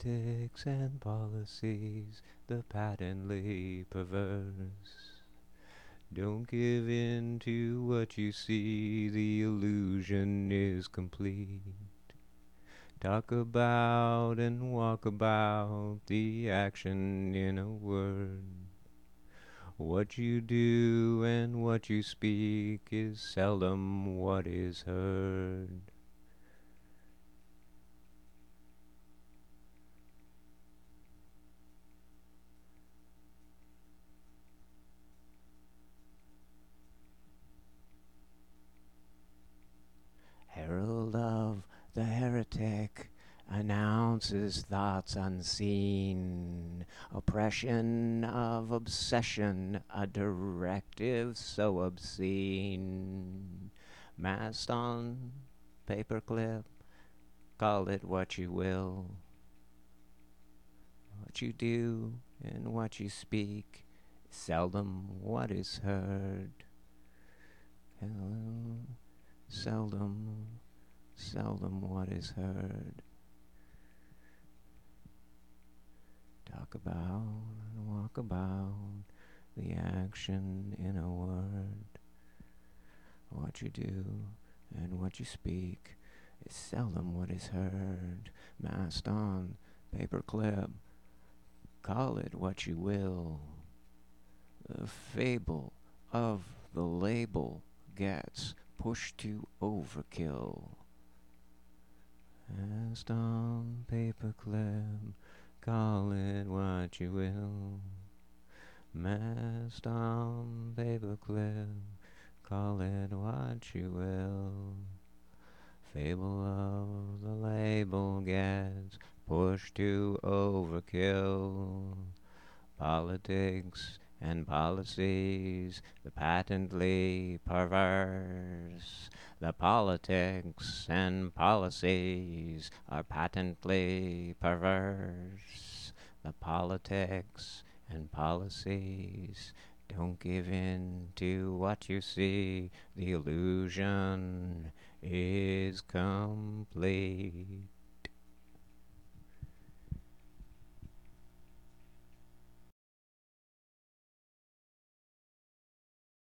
politics and policies, the patently perverse. Don't give in to what you see, the illusion is complete. Talk about and walk about the action in a word. What you do and what you speak is seldom what is heard. Herald of the heretic announces thoughts unseen, oppression of obsession, a directive so obscene. Masked on paperclip, call it what you will. What you do and what you speak is seldom what is heard. Hello, seldom what is heard. Talk about and walk about the action in a word. What you do and what you speak is seldom what is heard. Masked on paperclip, call it what you will. The fable of the label gets pushed to overkill. Masked on paperclip, call it what you will. Masked on paperclip, call it what you will. Fable of the label gets pushed to overkill. Politics and policies, the patently perverse. The politics and policies are patently perverse. The politics and policies don't give in to what you see. The illusion is complete.